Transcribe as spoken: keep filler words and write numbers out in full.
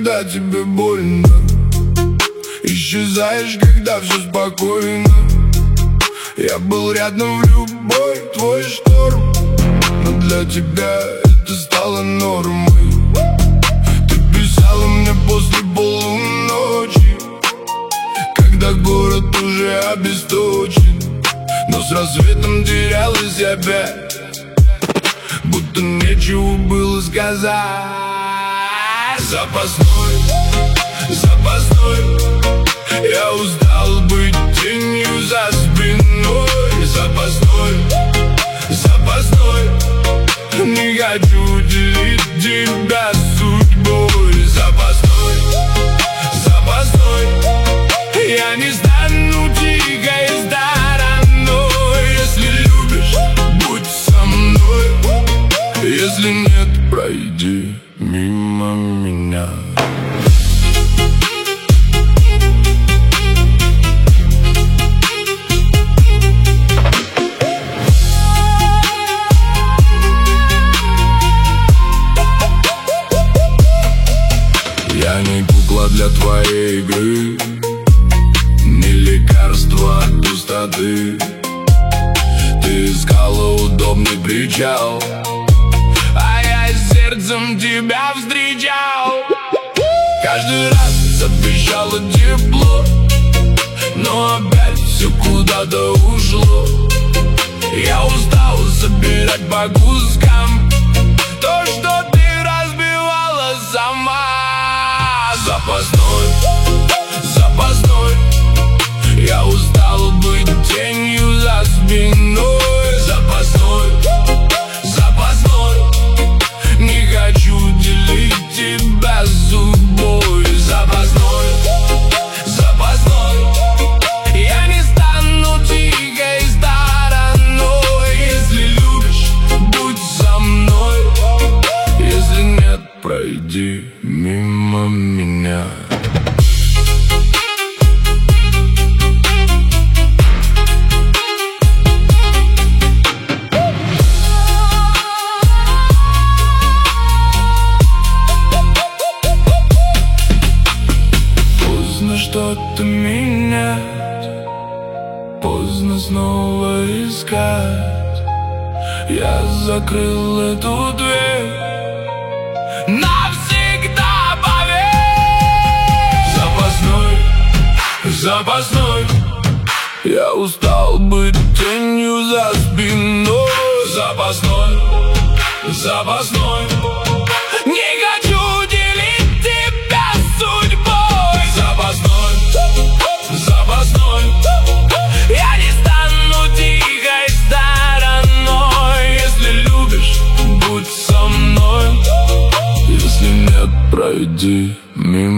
когда тебе больно, исчезаешь, когда все спокойно. Я был рядом в любой твой шторм, но для тебя это стало нормой. Ты писала мне после полуночи, когда город уже обесточен, но с рассветом терялась опять, будто нечего было сказать. Запасной, запасной, я устал быть тенью за спиной. Запасной, запасной, не хочу делить тебя судьбой. Запасной, запасной, я не стану тихой стороной. Если любишь, будь со мной, если нет, пройди мимо меня. Я не кукла для твоей игры, не лекарство от пустоты. Ты искала удобный причал, а я сердцем тебя встречал. Каждый раз обещала тепло, но опять все куда-то ушло. Я устал собирать по кускам то, что ты разбивала сама. Запасной, запасной, я устал быть тенью за спиной. Запасной, запасной, не хочу делить тебя судьбой. Запасной, запасной, я не стану тихой стороной. Если любишь, будь со мной, если нет, пройди мимо меня. Поздно что-то менять, поздно снова искать. Я закрыл эту дверь навсегда, поверь. Запасной, запасной, я устал быть тенью за спиной. Запасной, запасной, не хочу делить тебя судьбой. Запасной, запасной, я не стану тихой стороной. Если любишь, будь со мной, если нет, пройди мимо.